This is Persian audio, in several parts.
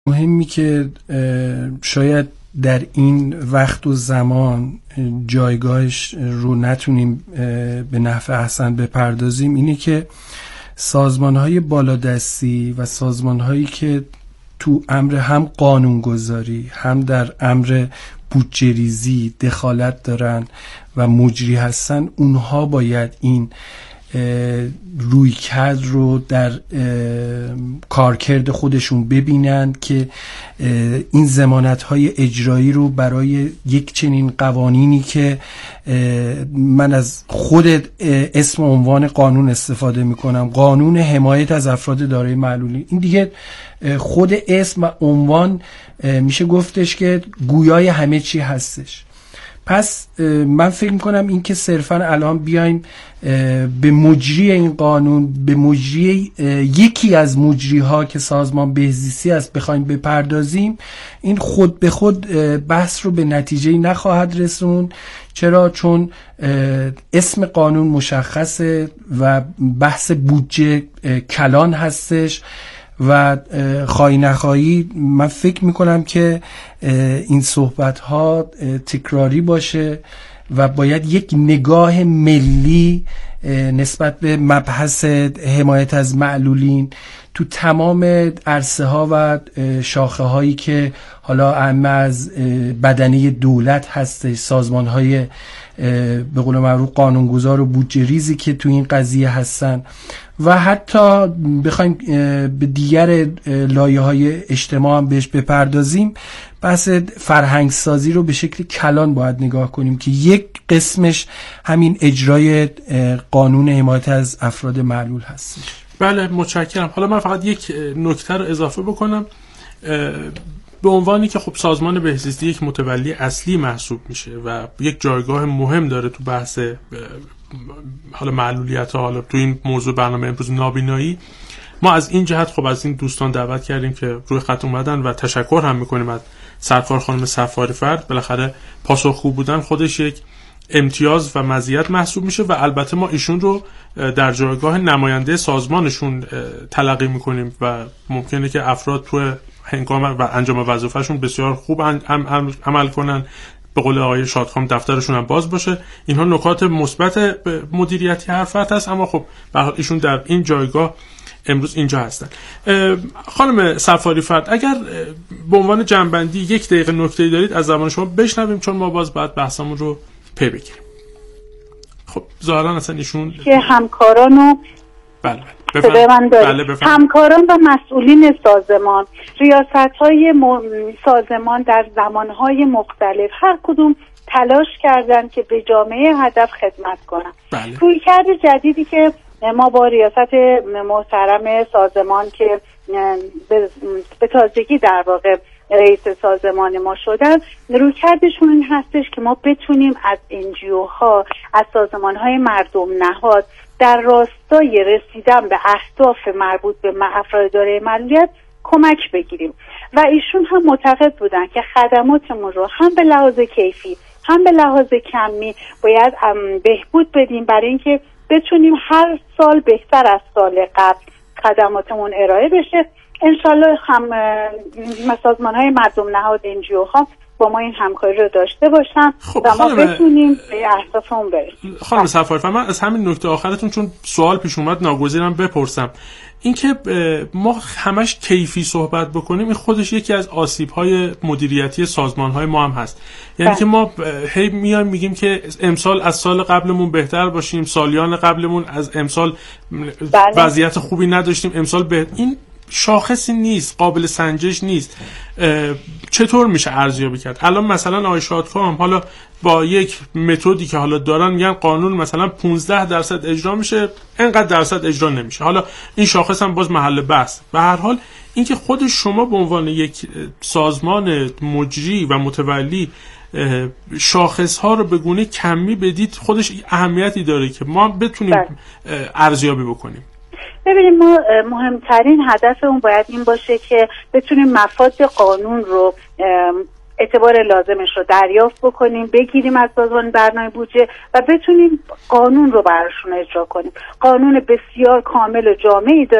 مهمی که شاید در این وقت و زمان جایگاهش رو نتونیم به نحو احسن بپردازیم اینه که سازمان‌های بالادستی و سازمان‌هایی که تو امر هم قانونگذاری هم در امر بودجه ریزی دخالت دارن و مجری هستن، اونها باید این رویکرد رو در کارکرد خودشون ببینن که این ضمانت‌های اجرایی رو برای یک چنین قوانینی که من از خود اسم عنوان قانون استفاده میکنم، قانون حمایت از افراد دارای معلولی، این دیگه خود اسم و عنوان میشه گفتش که گویای همه چی هستش. پس من فکر میکنم این که صرفاً الان بیایم به مجری این قانون، به مجری یکی از مجریها که سازمان بهزیستی است بخوایم بپردازیم، این خود به خود بحث رو به نتیجه نخواهد رسون. چرا؟ چون اسم قانون مشخصه و بحث بودجه کلان هستش و خواهی نخواهی من فکر میکنم که این صحبت ها تکراری باشه و باید یک نگاه ملی نسبت به مبحث حمایت از معلولین تو تمام عرصه ها و شاخه هایی که حالا اهم از بدنه دولت هست، سازمان های به قول معروف قانونگذار و بودجه ریزی که تو این قضیه هستن و حتی بخوایم به دیگر لایه‌های اجتماع هم بهش بپردازیم، بحث فرهنگ سازی رو به شکل کلان باید نگاه کنیم که یک قسمش همین اجرای قانون حمایت از افراد معلول هستش. بله، متشکرم. حالا من فقط یک نکته رو اضافه بکنم. به عنوانی که خب سازمان بهزیستی یک متولی اصلی محسوب میشه و یک جایگاه مهم داره تو بحث حالا معلولیت ها، حالا تو این موضوع برنامه امروز نابینایی، ما از این جهت خب از این دوستان دعوت کردیم که روی خط اومدن و تشکر هم میکنیم از سرکار خانم صفاری فرد. بالاخره پاسخگو بودن خودش یک امتیاز و مزیت محسوب میشه و البته ما ایشون رو در جایگاه نماینده سازمانشون تلقی میکنیم و ممکنه که افراد تو هنگام و انجام وظیفه‌شون بسیار خوب عمل کنن. به قول آقای شادخان دفترشون هم باز باشه. اینها نکات مثبت مدیریتی حرفت هست، اما خب به هر حال ایشون در این جایگاه امروز اینجا هستن. خانم صفاری فرد، اگر به عنوان جنبندی یک دقیقه نکته‌ای دارید از زبان شما بشنویم، چون ما باز بعد بحثمون رو پی بگیریم. خب ظاهرا اصلا ایشون که همکارانو همکاران و مسئولین سازمان، ریاست‌های سازمان در زمانهای مختلف هر کدوم تلاش کردن که به جامعه هدف خدمت کنن. رویکرد جدیدی که ما با ریاست محترم سازمان که به تازگی در واقع رئیس سازمان ما شدن، رویکردشون این هستش که ما بتونیم از NGO ها، از سازمان های مردم نهاد در راستای رسیدن به اهداف مربوط به افراد دارای معلولیت کمک بگیریم و ایشون هم معتقد بودن که خدماتمون رو هم به لحاظ کیفی هم به لحاظ کمی باید بهبود بدیم برای اینکه بتونیم هر سال بهتر از سال قبل خدماتمون ارائه بشه. انشالله هم سازمان‌های مردم نهاد NGO ها با ما این همکاری رو داشته باشن و ما بتونیم به اهدافمون برسیم. خانم صفاری، من از همین نکته آخرتون چون سوال پیش اومد ناگزیرم بپرسم، اینکه ما همش کیفی صحبت بکنیم این خودش یکی از آسیب‌های مدیریتی سازمان‌های ما هم هست. یعنی که ما هی میایم میگیم که امسال از سال قبلمون بهتر باشیم، سالیان قبلمون از امسال وضعیت خوبی نداشتیم، امسال این شاخصی نیست، قابل سنجش نیست. چطور میشه ارزیابی کرد؟ الان مثلا آقای شادکام حالا با یک متدی که حالا دارن میگن قانون مثلا 15% اجرا میشه، اینقدر درصد اجرا نمیشه. حالا این شاخص هم باز محل بحث. به هر حال اینکه خود شما به عنوان یک سازمان مجری و متولی شاخص ها رو به گونه کمی بدید، خودش اهمیتی داره که ما بتونیم ارزیابی بکنیم. ببینیم، ما مهمترین هدفمون باید این باشه که بتونیم مفاد قانون رو اعتبار لازمش رو دریافت بکنیم، بگیریم از سازمان برنامه بودجه و بتونیم قانون رو براشون اجرا کنیم. قانون بسیار کامل و جامعی داریم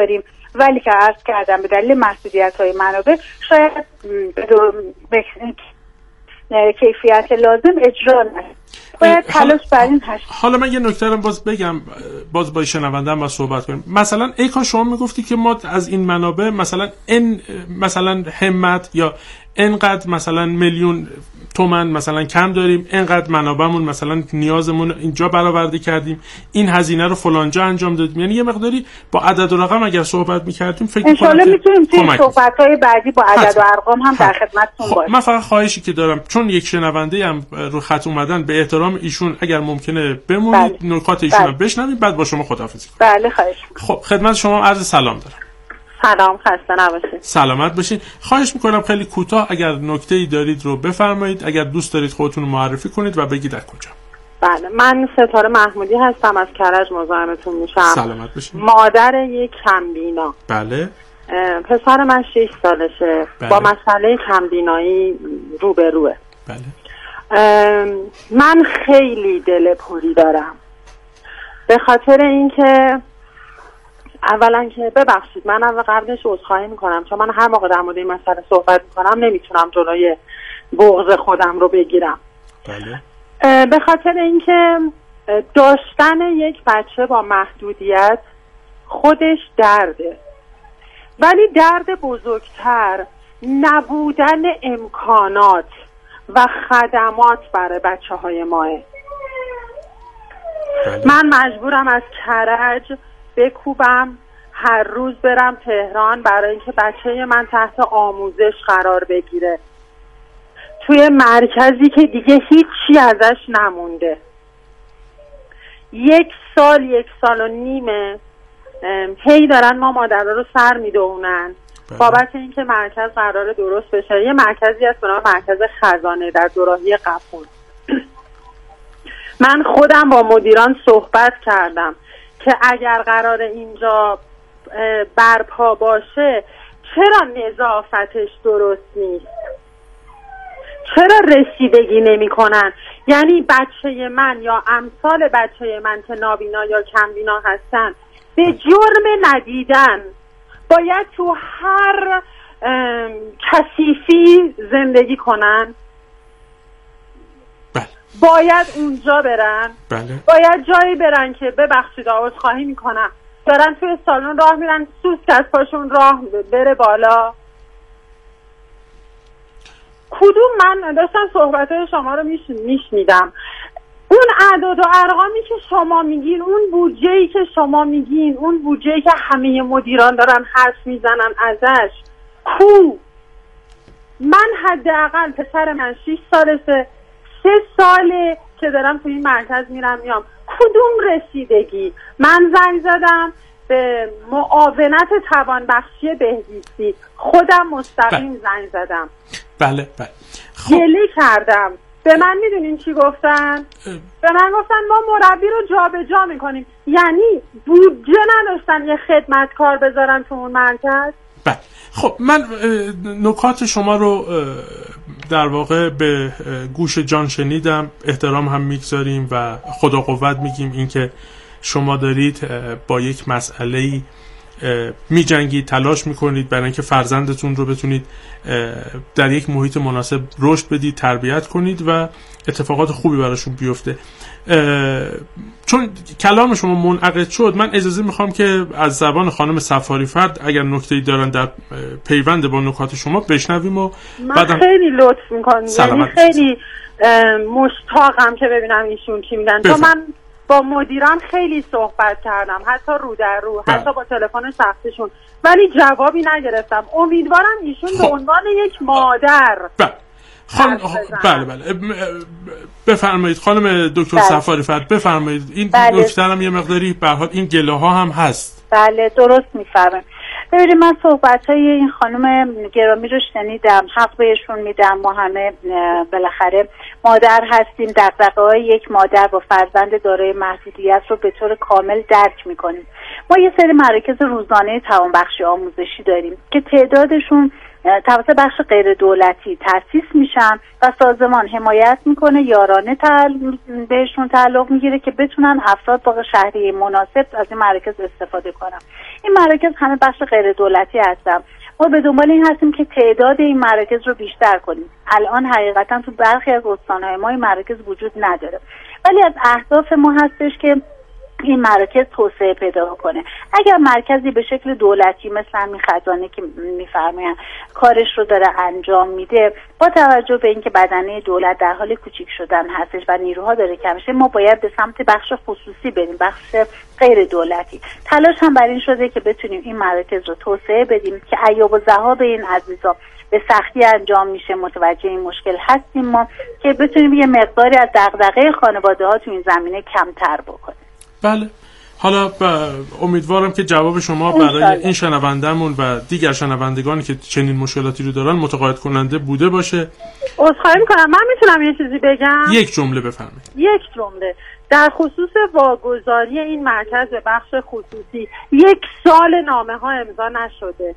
ولی که عرض کردم به دلیل محدودیت‌های منابع شاید به کیفیت لازم اجرا نشه. باید تلاش بر این هست. حالا من یه نکته رو باز بگم، باز با شنونده‌ام با صحبت کنیم. مثلا ایکا شما میگفتی که ما از این منابع مثلا همت یا اینقدر مثلا میلیون تومان مثلا کم داریم، اینقدر منابعمون مثلا نیازمون اینجا برآورده کردیم، این هزینه رو فلانجا انجام دادیم. یعنی یه مقداری با عدد و رقم اگر صحبت می‌کردیم فکر می‌کنم ان شاءالله میتونیم توی صحبت‌های بعدی با عدد و ارقام هم در خدمتتون باشیم. من فقط خواهشی که دارم، چون یک شنونده هم رو خط اومدن، به احترام ایشون اگر ممکنه بمونید نکات ایشون رو بشنویم، بعد با شما خداحافظی کنیم. بله خواهش می‌کنم. خب خدمت شما عرض سلام دارم. سلام، خسته نباشید. سلامت باشین. خواهش میکنم خیلی کوتاه اگر نکته‌ای دارید رو بفرمایید، اگر دوست دارید خودتون رو معرفی کنید و بگید از کجا. بله، من ستاره محمودی هستم، از کرج مزاحمتون میشم. سلامت باشین. مادر یک کمبینا. بله. پسر من 6 سالشه. بله. با مسئله کمبینایی روبروه. بله. من خیلی دل پری دارم، به خاطر اینکه اولا که ببخشید من اول قبلش عذرخواهی میکنم، چون من هر موقع در مورد این مسئله صحبت میکنم نمیتونم جلوی بغض خودم رو بگیرم. بله. به خاطر اینکه داشتن یک بچه با محدودیت خودش درده، ولی درد بزرگتر نبودن امکانات و خدمات برای بچه های ماه. بله. من مجبورم از کرج بکوبم هر روز برم تهران برای اینکه بچه من تحت آموزش قرار بگیره توی مرکزی که دیگه هیچی ازش نمونده. 1 سال و نیمه هی دارن ما مادرها رو سر میدونن بابت اینکه مرکز قرار درست بشه. یه مرکزی هست به نام مرکز خزانه در دوراهی قفون. من خودم با مدیران صحبت کردم که اگر قرار اینجا برپا باشه چرا نظافتش درست نیست، چرا رسیدگی نمی کنن. یعنی بچه من یا امثال بچه من که نابینا یا کمبینا هستن به جرم ندیدن باید تو هر کثیفی زندگی کنن. بله. باید اونجا برن. بله. باید جایی برن که ببخشید عذرخواهی میکنم دارن توی سالن راه میرن سوسک از پاشون راه بره بالا. کدوم من داشتم صحبتهای شما رو میشنیدم، اون اعداد و ارقامی که شما میگین، اون بودجه‌ای که شما میگین، اون بودجه‌ای که همه مدیران دارن حرف میزنن ازش، کو؟ من حداقل پسر من 6 سالشه، 3 ساله که دارم توی این مرکز میرم میام. کدوم رسیدگی؟ من زنگ زدم به معاونت توانبخشی بهزیستی، خودم مستقیم زنگ زدم. بله بله. خب. گله کردم. به من میدونین چی گفتن؟ به من گفتن ما مربی رو جابجا میکنیم. یعنی بودجه نداشتن یه خدمتکار بذارن تو اون مرکز. بله. خب من نکات شما رو در واقع به گوش جان شنیدم، احترام هم میگذاریم و خدا قوت میگیم اینکه شما دارید با یک مسئله‌ای میجنگید، تلاش میکنید برای اینکه فرزندتون رو بتونید در یک محیط مناسب رشد بدید، تربیت کنید و اتفاقات خوبی براشون بیفته. چون کلام شما منعقد شد، من اجازه میخوام که از زبان خانم سفاری فرد اگر نکته‌ای دارن در پیوند با نکات شما بشنویم و من خیلی لطف میکنم. یعنی خیلی مشتاقم که ببینم ایشون چی میگن، چون من با مدیران خیلی صحبت کردم، حتی رو در رو، حتی با تلفن شخصیشون، ولی جوابی نگرفتم. امیدوارم ایشون به عنوان یک مادر بله بفرمایید خانم دکتر سفاری فرد، بفرمایید. این نکته هم یه مقداری به هر حال این گله ها هم هست. بله درست میفرمایید. ببینید من صحبت‌های این خانم گرامی رو شنیدم، حق بهشون میدم. ما همه بالاخره مادر هستیم، دغدغه‌های یک مادر با فرزند دارای محدودیت رو به طور کامل درک میکنیم. ما یه سری مراکز روزانه توانبخشی آموزشی داریم که تعدادشون توسط بخش غیر دولتی تأسیس میشن و سازمان حمایت میکنه، یارانه بهشون تعلق میگیره که بتونن افراد با شهری مناسب از این مراکز استفاده کنن. این مراکز همه بخش غیر دولتی هستن. ما به دنبال این هستیم که تعداد این مراکز رو بیشتر کنیم. الان حقیقتا تو برخی از استان‌های ما این مراکز وجود نداره، ولی از اهداف ما هستش که این مراکز توسعه پیدا کنه. اگر مرکزی به شکل دولتی مثل همین خزانه که میفرماین کارش رو داره انجام میده، با توجه به اینکه بدنه دولت در حال کوچیک شدن هستش و نیروها داره کم میشه، ما باید به سمت بخش خصوصی بریم، بخش غیر دولتی. تلاش هم بر این شده که بتونیم این مراکز رو توسعه بدیم که عیاب و ذهاب این عزیزا به سختی انجام میشه. متوجه این مشکل هستیم ما که بتونیم یه مقداری از دغدغه خانواده‌ها تو این زمینه کمتر بکنیم. بله، حالا امیدوارم که جواب شما برای این شنوندهمون و دیگر شنوندگانی که چنین مشکلاتی رو دارن متقاعد کننده بوده باشه. عذرخواهی میکنم، من میتونم یه چیزی بگم؟ یک جمله بفرمایید. یک جمله در خصوص واگذاری این مرکز به بخش خصوصی 1 سال نامه ها امضا نشده.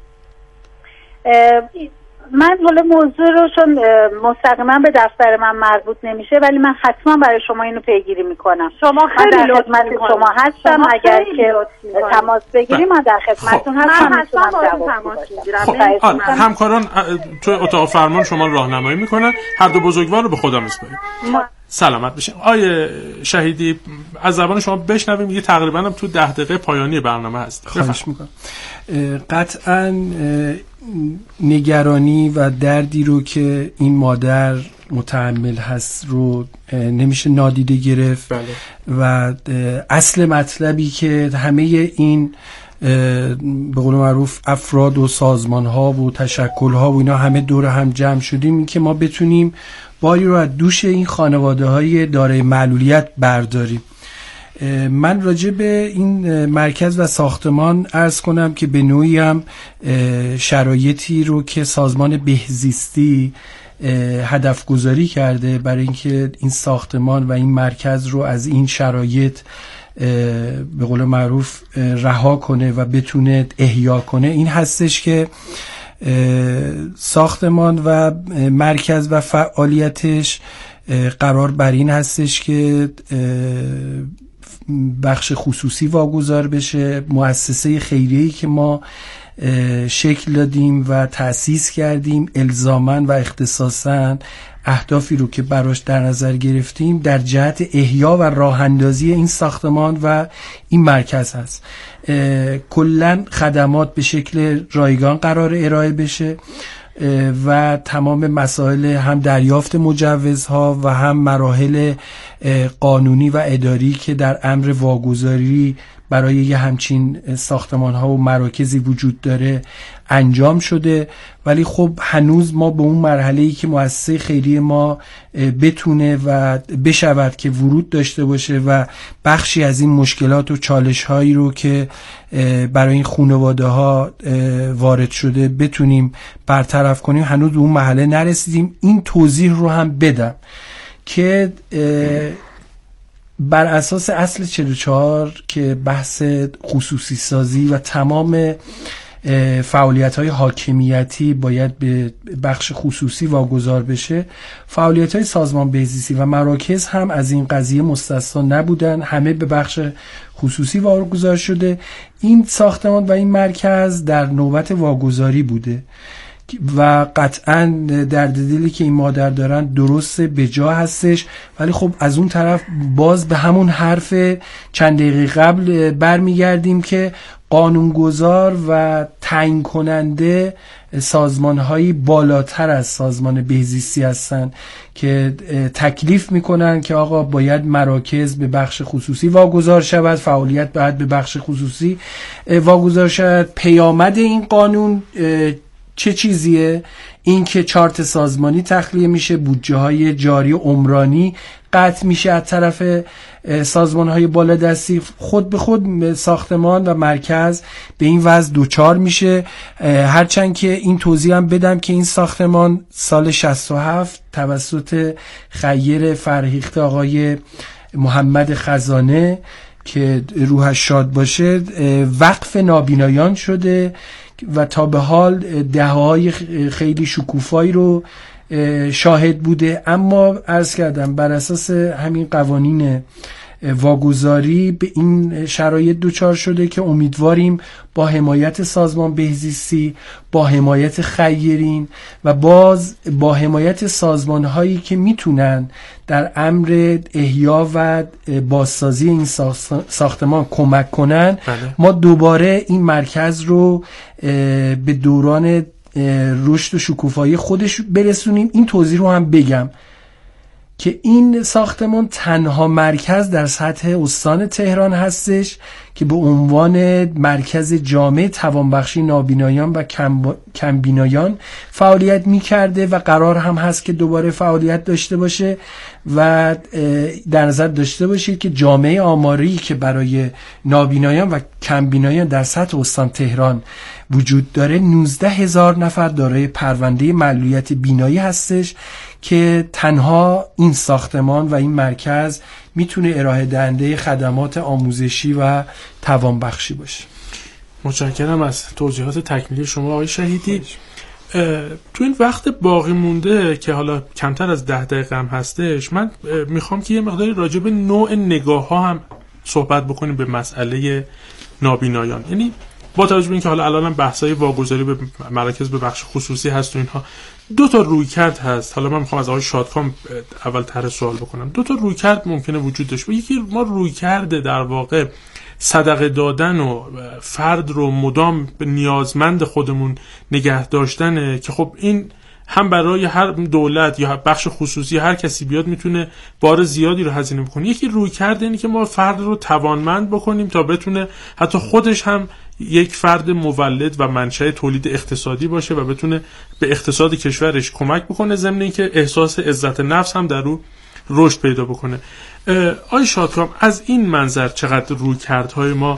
من حالا موضوع رو چون مستقیما به دفتر من مربوط نمیشه، ولی من حتما برای شما اینو پیگیری میکنم. شما خیلی لطف میکنید. شما هستم، اگر که تماس بگیریم من در خدمتتون هستم. من حتما تماس میگیرم. همکاران تو اتاق فرمان شما راهنمایی میکنن. هر دو بزرگوار رو به خدا میسپاریم. سلامت بشین. آیه شهیدی، از زبان شما بشنویم. یه تقریبا هم تو 10 دقیقه پایانی برنامه هست. خواهش میکنم. قطعا نگرانی و دردی رو که این مادر متحمل هست رو نمیشه نادیده گرفت. بله. و اصل مطلبی که همه این به قول معروف افراد و سازمان ها و تشکل ها و اینا همه دور هم جمع شدیم این که ما بتونیم باری رو از دوش این خانواده های دارای معلولیت برداریم. من راجع به این مرکز و ساختمان عرض کنم که به نوعی هم شرایطی رو که سازمان بهزیستی هدف گذاری کرده برای اینکه این ساختمان و این مرکز رو از این شرایط به قول معروف رها کنه و بتونه احیا کنه، این هستش که ساختمان و مرکز و فعالیتش قرار بر این هستش که بخش خصوصی واگذار بشه. مؤسسه خیریه‌ای که ما شکل دادیم و تأسیس کردیم الزاماً و اختصاصاً اهدافی رو که براش در نظر گرفتیم در جهت احیا و راه اندازی این ساختمان و این مرکز هست. کلاً خدمات به شکل رایگان قرار ارائه بشه و تمام مسائل هم دریافت مجوزها و هم مراحل قانونی و اداری که در امر واگذاری برای یه همچین ساختمان‌ها و مراکزی وجود داره انجام شده. ولی خب هنوز ما به اون مرحله‌ای که مؤسسه خیریه ما بتونه و بشود که ورود داشته باشه و بخشی از این مشکلات و چالش‌هایی رو که برای این خانواده‌ها وارد شده بتونیم برطرف کنیم، هنوز به اون مرحله نرسیدیم. این توضیح رو هم بدم که بر اساس اصل 44 که بحث خصوصی سازی و تمام فعالیت‌های حاکمیتی باید به بخش خصوصی واگذار بشه، فعالیت‌های سازمان بهزیستی و مراکز هم از این قضیه مستثنا نبودن، همه به بخش خصوصی واگذار شده. این ساختمان و این مرکز در نوبت واگذاری بوده و قطعا درد دلی که این مادر دارن درست به جا هستش، ولی خب از اون طرف باز به همون حرف چند دقیقه قبل برمیگردیم که قانونگذار و تعیین کننده سازمان‌هایی بالاتر از سازمان بهزیستی هستن که تکلیف میکنن که آقا باید مراکز به بخش خصوصی واگذار شود، فعالیت باید به بخش خصوصی واگذار شود. پیامد این قانون چه چیزیه؟ این که چارت سازمانی تخلیه میشه، بودجه های جاری و عمرانی قطع میشه از طرف سازمان های بالادستی، خود به خود ساختمان و مرکز به این وضع دوچار میشه. هرچند که این توضیح هم بدم که این ساختمان سال 67 توسط خیر فرهیخته آقای محمد خزانه که روحش شاد باشه وقف نابینایان شده و تا به حال دهه‌های خیلی شکوفایی رو شاهد بوده. اما عرض کردم بر اساس همین قوانین واگذاری به این شرایط دوچار شده که امیدواریم با حمایت سازمان بهزیستی، با حمایت خیرین و باز با حمایت سازمان‌هایی که میتونن در امر احیا و بازسازی این ساختمان کمک کنن، ما دوباره این مرکز رو به دوران رشد و شکوفایی خودش برسونیم. این توضیح رو هم بگم که این ساختمان تنها مرکز در سطح استان تهران هستش که به عنوان مرکز جامع توانبخشی نابینایان و کمبینایان فعالیت می‌کرده و قرار هم هست که دوباره فعالیت داشته باشه و در نظر داشته باشید که جامعه آماری که برای نابینایان و کمبینایان در سطح استان تهران وجود داره 19,000 نفر دارای پرونده معلولیت بینایی هستش که تنها این ساختمان و این مرکز میتونه ارائه دهنده خدمات آموزشی و توانبخشی باشه. متشکرم از توضیحات تکمیلی شما آقای شهیدی. تو این وقت باقی مونده که حالا کمتر از 10 دقیقه هم هستش، من میخوام که یه مقداری راجع به نوع نگاه ها هم صحبت بکنیم به مسئله نابینایان. یعنی با توجه به اینکه حالا الان بحثای واگذاری به مراکز به بخش خصوصی هست و اینها، دو تا رویکرد هست. حالا من میخوام از آقای شادکام اول طرح سوال بکنم. دو تا رویکرد ممکنه وجود داشته. یکی ما رویکرد در واقع صدقه دادن و فرد رو مدام به نیازمند خودمون نگه داشتنه که خب این هم برای هر دولت یا بخش خصوصی هر کسی بیاد میتونه بار زیادی رو هزینه بکنه. یکی رویکرد اینه که ما فرد رو توانمند بکنیم تا بتونه حتی خودش هم یک فرد مولد و منشأ تولید اقتصادی باشه و بتونه به اقتصاد کشورش کمک بکنه، ضمن اینکه احساس عزت نفس هم در رو رشد پیدا بکنه. آقای شادکام، از این منظر چقدر رویکردهای ما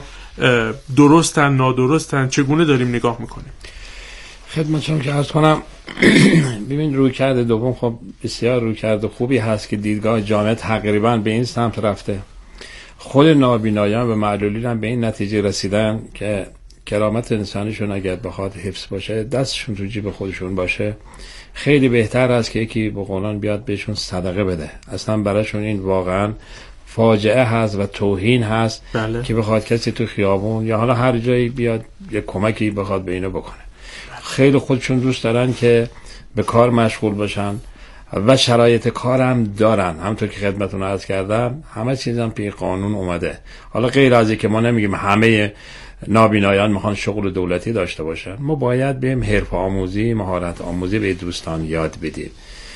درستن، نادرستن، چگونه داریم نگاه میکنیم؟ خدمتتون که عرض کنم ببین رویکرد دوم خب بسیار رویکرد خوبی هست که دیدگاه جامعه تقریبا به این سمت رفته. خود نابینایان و معلولین هم به این نتیجه رسیدن که کرامت انسانیشون اگر بخواد حفظ باشه، دستشون تو جیب خودشون باشه، خیلی بهتر است که یکی به قولان بیاد بهشون صدقه بده. اصلا براشون این واقعا فاجعه هست و توهین هست که بخواد کسی تو خیابون یا حالا هر جایی بیاد یه کمکی بخواد به اینو بکنه. خیلی خودشون دوست دارن که به کار مشغول باشن و شرایط کارم دارن. همونطور که خدمتتون عرض کردم همه چیزم پی قانون اومده. حالا غیر از اینکه ما نمیگیم همه نابینایان میخوان شغل دولتی داشته باشن، ما باید بریم حرفه آموزی، مهارت آموزی به دوستان یاد بدیم.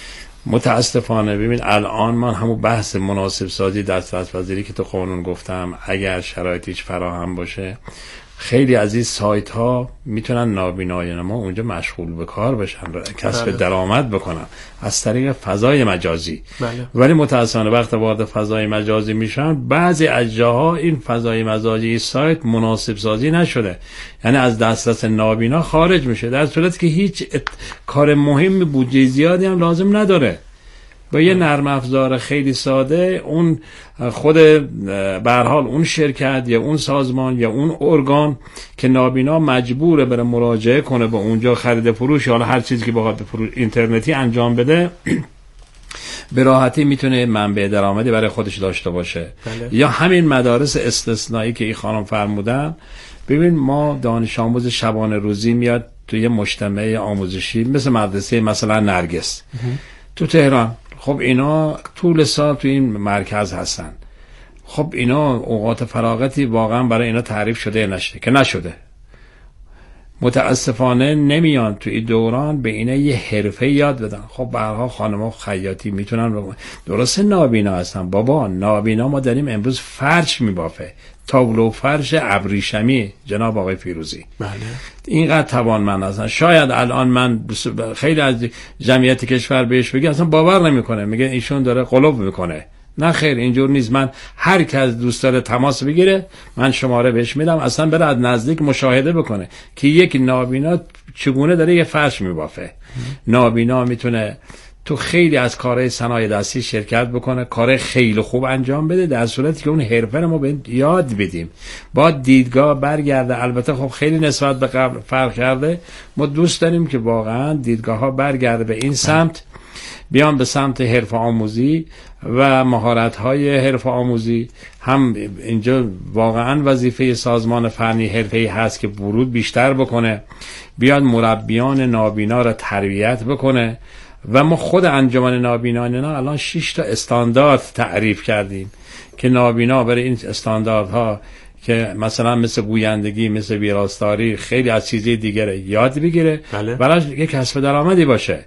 متاسفانه ببین الان من همون بحث مناسب سازی دسترس‌پذیری که تو قانون گفتم، اگر شرایطش فراهم باشه، خیلی از این سایت ها میتونن نابینایان ما اونجا مشغول به کار بشن، کسب درآمد بکنن از طریق فضای مجازی. ولی متاسفانه وقت وارد فضای مجازی میشن، بعضی از جاها این فضای مجازی سایت مناسب سازی نشده، یعنی از دسترس نابینا خارج میشه، در صورتی که هیچ کار مهمی بودجه زیادی هم لازم نداره. با یه نرم افزار خیلی ساده اون خود به هر حال اون شرکت یا اون سازمان یا اون ارگان که نابینا مجبوره بره مراجعه کنه به اونجا، خرید فروش یا هر چیزی که بخواد اینترنتی انجام بده، به راحتی میتونه منبع درآمدی برای خودش داشته باشه. یا همین مدارس استثنایی که این خانم فرمودن، ببین ما دانش آموز شبانه روزی میاد توی مجتمع آموزشی مثل مدرسه مثلا نرگس تو تهران، خب اینا طول سال تو این مرکز هستن. خب اینا اوقات فراغتی واقعا برای اینا تعریف شده نشده که نشده. متاسفانه نمیان تو این دوران به اینا یه حرفه یاد بدن. خب به هر حال خانم‌ها خیاطی میتونن درسته نابینا هستن. بابا نابینا ما داریم امروز فرش میبافه، تابلو فرش ابریشمی جناب آقای فیروزی. بله. اینقدر توانمند هستن. شاید الان من خیلی از جمعیت کشور بهش بگم اصلا باور نمیکنه، میگه ایشون داره قلوب میکنه. نه خیر، اینجور نیست. من هر کس دوست داره تماس بگیره من شماره بهش میدم، اصلا بره از نزدیک مشاهده بکنه که یک نابینا چگونه داره یه فرش میبافه. نابینا میتونه تو خیلی از کارهای صنایع دستی شرکت بکنه، کار خیلی خوب انجام بده، در صورتی که اون حرفه رو ما به یاد بدیم. با دیدگاه برگرده. البته خب خیلی نسبت به قبل فرق کرده. ما دوست داریم که واقعا دیدگاه ها برگرده به این سمت، بیان به سمت حرفه آموزی و مهارت های حرفه آموزی. هم اینجا واقعا وظیفه سازمان فنی حرفه‌ای هست که ورود بیشتر بکنه، بیاد مربیان نابینا را تربیت بکنه. و ما خود انجمن نابینان الان 6 تا استاندارد تعریف کردیم که نابینا برای این استانداردها که مثلا مثل گویندگی، مثل ویراستاری، خیلی از چیزهای دیگه یاد بگیره، براش یک کسب درآمدی باشه.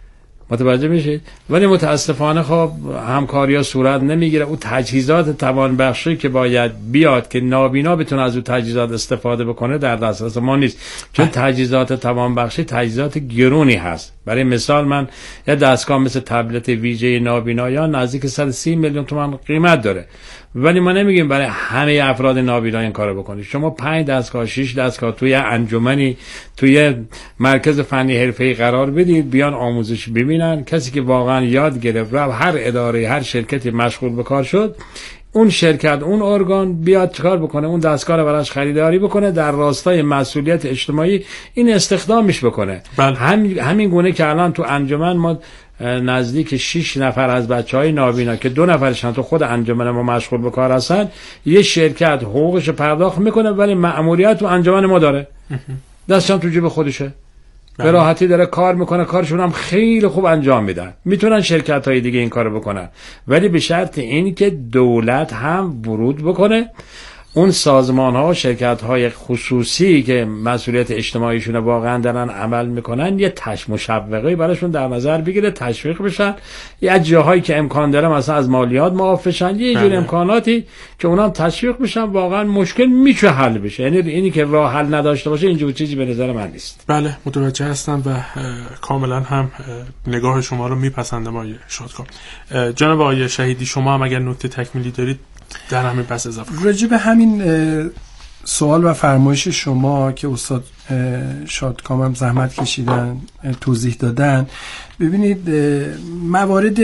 متوجه میشید؟ ولی متاسفانه خب همکاری‌ها صورت نمیگیره. اون تجهیزات توانبخشی که باید بیاد که نابینا بتونه از اون تجهیزات استفاده بکنه در دسترس ما نیست، چون تجهیزات توانبخشی تجهیزات گرونی هست. برای مثال من یه دستگاه مثل تبلت ویژه نابینایان نزدیک 130 میلیون تومان قیمت داره، ولی ما نمیگیم برای همه افراد نابینا این کارو بکنید. شما 5 دستگاه 6 دستگاه توی انجمنی، توی مرکز فنی حرفه‌ای قرار بدید، بیان آموزش ببینن. کسی که واقعا یاد گرفت و هر اداره، هر شرکتی مشغول به کار شد، اون شرکت، اون ارگان بیاد چیکار بکنه؟ اون دستگاه رو براش خریداری بکنه، در راستای مسئولیت اجتماعی این استخدامش بکنه. همین گونه که الان تو انجمن ما نزدیک 6 نفر از بچهای نابینا که 2 نفرشون تو خود انجمن ما مشغول به کار هستن، یه شرکت حقوقش پرداخت میکنه ولی مأموریت تو انجمن ما داره، دستشون تو جیب خودشه، به راحتی داره کار میکنه، کارشون هم خیلی خوب انجام میدن. میتونن شرکت های دیگه این کارو بکنن، ولی به شرط این که دولت هم ورود بکنه. اون سازمان ها و شرکت های خصوصی که مسئولیت اجتماعیشون واقعا دارن عمل میکنن، یه مشوقی براشون در نظر بگیره، تشویق بشن. یه جاهایی که امکان داره مثلا از مالیات معاف بشن، یه جور امکاناتی که اونام تشویق بشن، واقعا مشکل میشه حل بشه. یعنی اینی که راه حل نداشته باشه اینجور چیزی به نظر من نیست. بله متوجه هستم و کاملا هم نگاه شما رو میپسندم آقای شادکام. جناب آقای شهیدی، شما هم اگر نکته تکمیلی دارید در همین بحث اضافه کنید. راجع به همین سوال و فرمایش شما که استاد شادکام هم زحمت کشیدن توضیح دادن، ببینید موارد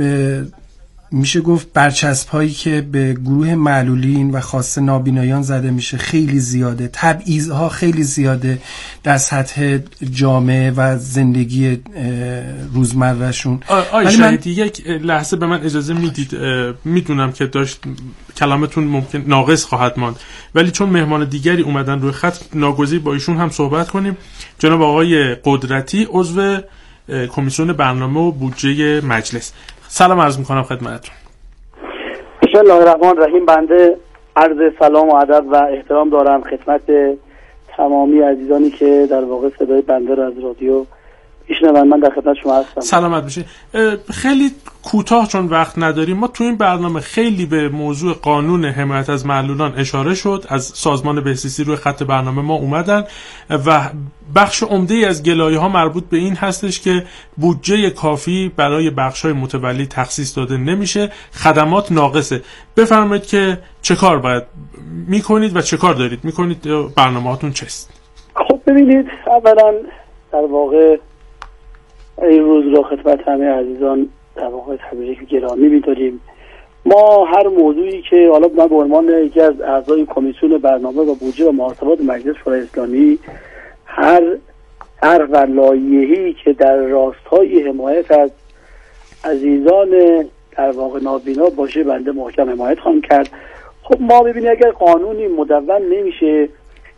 میشه گفت برچسب هایی که به گروه معلولین و خاصه نابینایان زده میشه خیلی زیاده، تبعیض ها خیلی زیاده در سطح جامعه و زندگی روزمرهشون. آقای شهیدی یک لحظه به من اجازه میدید؟ میدونم که داشت کلامتون ممکن ناقص خواهد ماند، ولی چون مهمان دیگری اومدن روی خط ناگزیر با ایشون هم صحبت کنیم. جناب آقای قدرتی، عضو کمیسیون برنامه و بودجه مجلس، سلام عرض میکنم خدمتتون. بسم الله الرحمن الرحیم. بنده عرض سلام و ادب و احترام دارم خدمت تمامی عزیزانی که در واقع صدای بنده را از رادیو میشنون. من در خدمت شما هستم. سلامت باشید. خیلی کوتاه چون وقت نداریم، ما تو این برنامه خیلی به موضوع قانون حمایت از معلولان اشاره شد، از سازمان بهزیستی روی خط برنامه ما اومدن و بخش عمده‌ای از گلایه‌ها مربوط به این هستش که بودجه کافی برای بخش‌های متولی تخصیص داده نمیشه، خدمات ناقصه. بفرمایید که چه کار باید میکنید و چه کار دارید میکنید، برنامه‌هاتون چیست؟ خب ببینید، اولا در واقع این روز را خدمت همه عزیزان در واقع تبریک گرامی می‌داریم. ما هر موضوعی که حالا من به عنوان یکی از اعضای کمیسیون برنامه و بودجه و محاسبات مجلس شورای اسلامی هر و لایحه‌ای که در راستای حمایت از عزیزان در واقع نابینا باشه بنده محکم حمایت خواهم کرد. خب ما ببینید اگر قانونی مدون نمیشه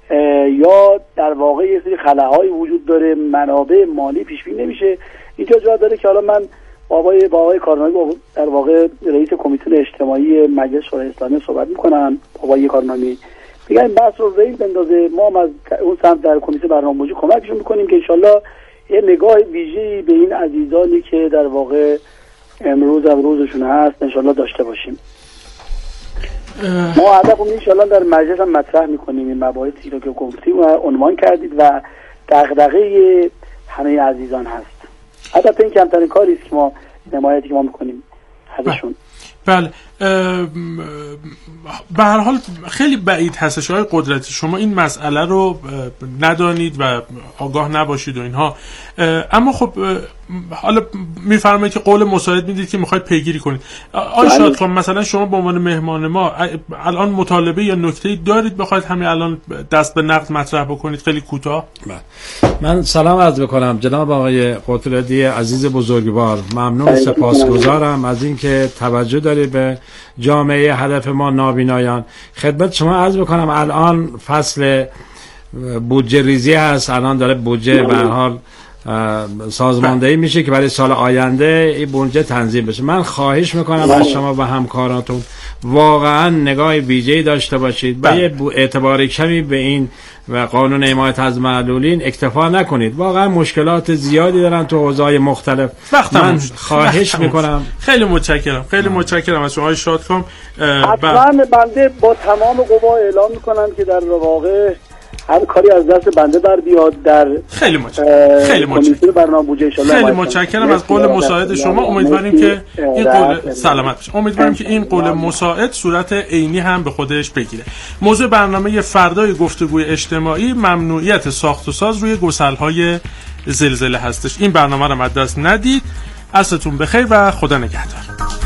یا در واقع یه سری خلاهایی وجود داره، منابع مالی پیش بینی نمیشه، اینجا جا داره که حالا من با آقای کارنامی در واقع رئیس کمیسیون اجتماعی مجلس شورای اسلامی صحبت میکنم، آقای کارنامی میگن بحث رو ریل بندازه، ما هم از اون سمت در کمیسیون برنامه‌ریزی کمکشون میکنیم که انشالله یه نگاه ویژه‌ای به این عزیزانی که در واقع امروز هم روزشون هست انشالله داشته باشیم. ما هدفمون انشالله در مجلس هم مطرح میکنیم این مباحثی رو که گفتیم و عنوان کردید و دغدغه همه عزیزان هست. البته این کمترین کاری است که ما حمایتی که ما میکنیم ازشون. بله به هر حال خیلی بعید هستش آقای قدرتی شما این مسئله رو ندانید و آگاه نباشید و اینها، اما خب حالا میفرمایید که قول مساعد میدید که میخواید پیگیری کنید. آقای شادکام مثلا شما به عنوان مهمان ما الان مطالبه یا نکته‌ای دارید بخواید همین الان دست به نقد مطرح بکنید؟ خیلی کوتاه. من سلام عرض بکنم جناب آقای قدرتی عزیز بزرگوار، ممنون سپاسگزارم از اینکه توجه دارید به جامعه هدف ما نابینایان. خدمت شما عرض بکنم الان فصل بودجه ریزی هست، الان داره بودجه به هر حال سازماندهی میشه که برای سال آینده این بودجه تنظیم بشه. من خواهش میکنم از شما و همکاراتون واقعا نگاه ویژه‌ای داشته باشید و یه اعتبار کمی به این و قانون حمایت از معلولین اکتفا نکنید. واقعا مشکلات زیادی دارن تو حوزه‌های مختلف. من خواهش میکنم. خیلی متشکرم از شما آقای شادکام. حتما بنده با تمام قوا اعلام میکنم که در واقع هر کاری از دست بنده بر بیاد در خیلی متشکرم برنامه بودجه ان شاء الله. خیلی متشکرم از قول مساعد شما. امیدواریم که این قول سلامت بشه. امیدواریم که این قول مساعد صورت عینی هم به خودش بگیره. موضوع برنامه فردای گفتگوی اجتماعی ممنوعیت ساخت و ساز روی گسل‌های زلزله هستش. این برنامه رو از دست ندید. عصرتون بخیر و خدا نگهدار.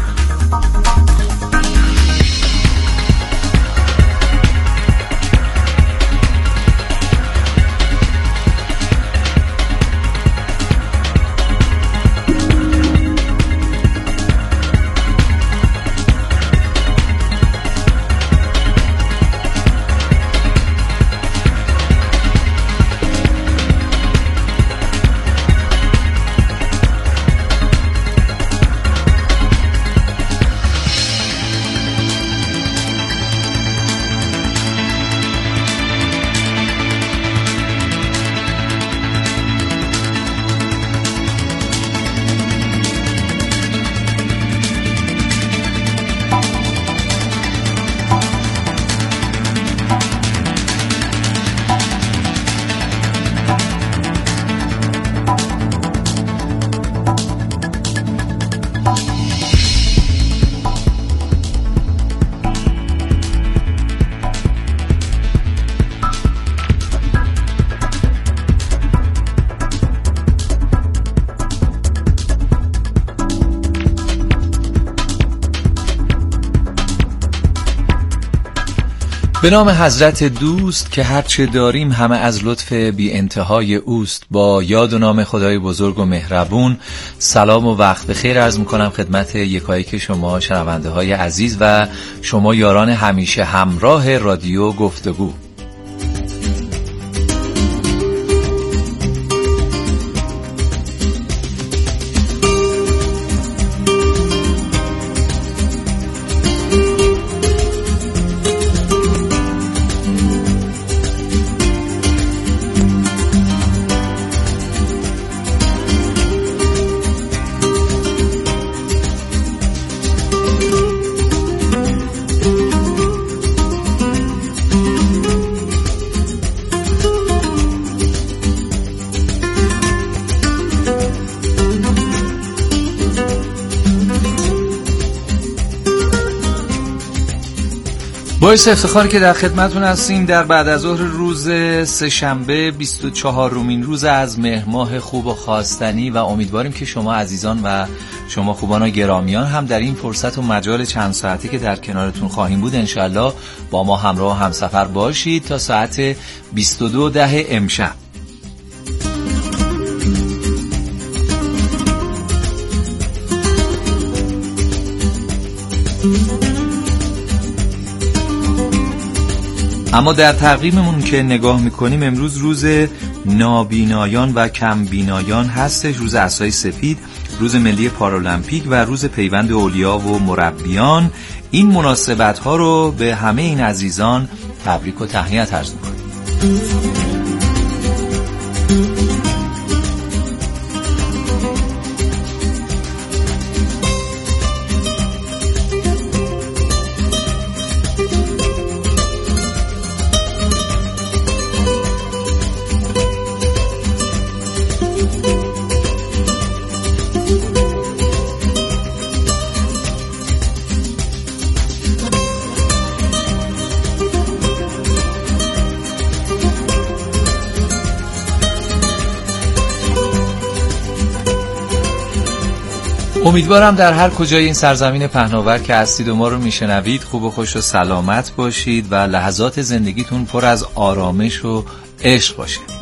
به نام حضرت دوست که هرچه داریم همه از لطف بی انتهای اوست. با یاد و نام خدای بزرگ و مهربون سلام و وقت بخیر عرض میکنم خدمت یکایک شما شنونده های عزیز و شما یاران همیشه همراه رادیو گفتگو. باعث افتخار که در خدمتون هستیم در بعد از ظهر روز سه‌شنبه 24مین روز از مهر ماه خوب و خواستنی و امیدواریم که شما عزیزان و شما خوبان و گرامیان هم در این فرصت و مجال چند ساعتی که در کنارتون خواهیم بود انشالله با ما همراه و همسفر باشید تا ساعت 22:10 امشب. اما در تقویممون که نگاه میکنیم امروز روز نابینایان و کمبینایان هستش، روز عصای سفید، روز ملی پارالمپیک و روز پیوند اولیا و مربیان. این مناسبت ها رو به همه این عزیزان تبریک و تهنیت عرض میکنیم. امیدوارم در هر کجای این سرزمین پهناور که هستید و ما رو میشنوید خوب و خوش و سلامت باشید و لحظات زندگیتون پر از آرامش و عشق باشه.